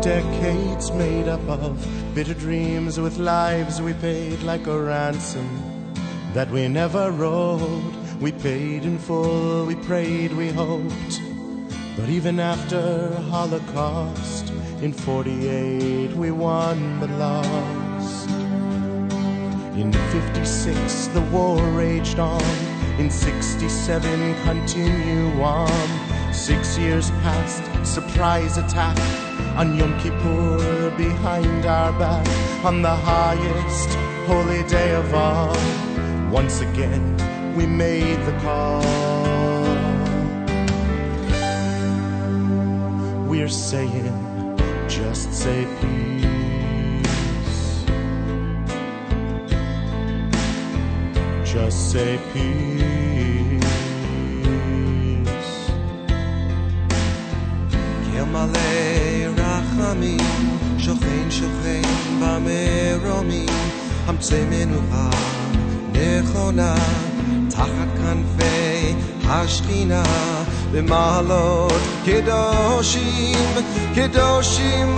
decades made up of bitter dreams with lives we paid like a ransom that we never wrote. We paid in full, we prayed, we hoped. But even after Holocaust, in 48 we won but lost. In 56 the war raged on, in 67 continue on. 6 years passed, surprise attack on Yom Kippur behind our back. On the highest holy day of all, once again we made the call. We're saying, just say peace. Just say peace. Malay rachamim, shochein shochein b'meromim, hamtzei menucha nechona, tachat kanfei hashchina, b'malot kedoshim, kedoshim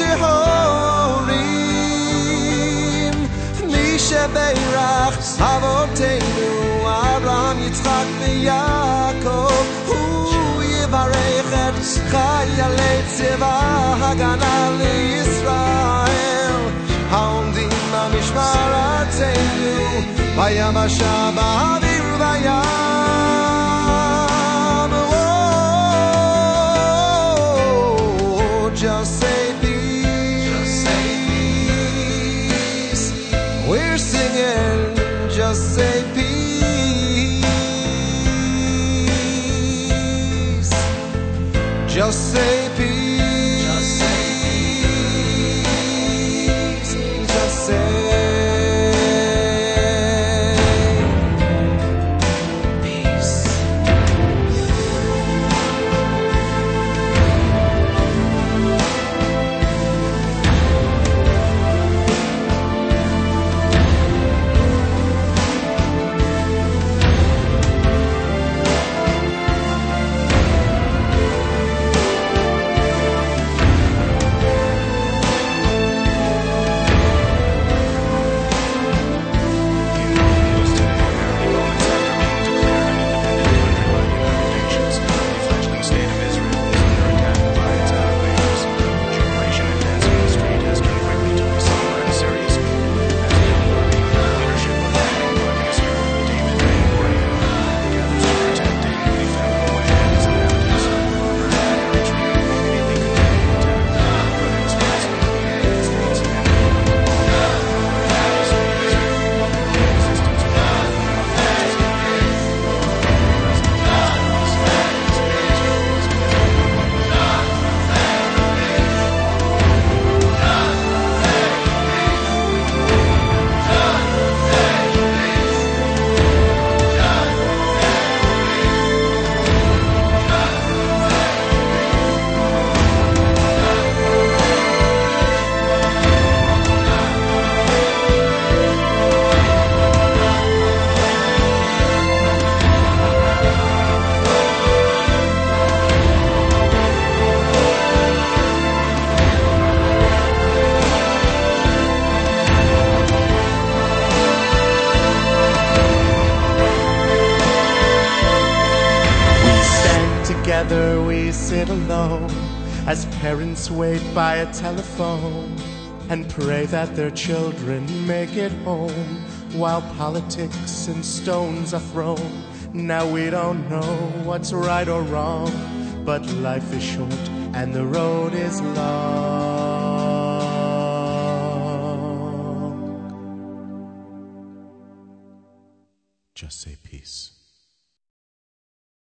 utehorim. Mi shebeirach avoteinu, Avraham, Yitzchak v'Yakov, Barechet Chayalei Tzeva Hagana LiYisrael Haomdim B'mishmarateinu Vayabasha Ba'avir Vayam. Oh, just say peace. Just say peace. We're singing, just say peace. Just say peace. Just say peace. Just say peace. Together we sit alone as parents wait by a telephone and pray that their children make it home while politics and stones are thrown. Now we don't know what's right or wrong, but life is short and the road is long. Just say peace.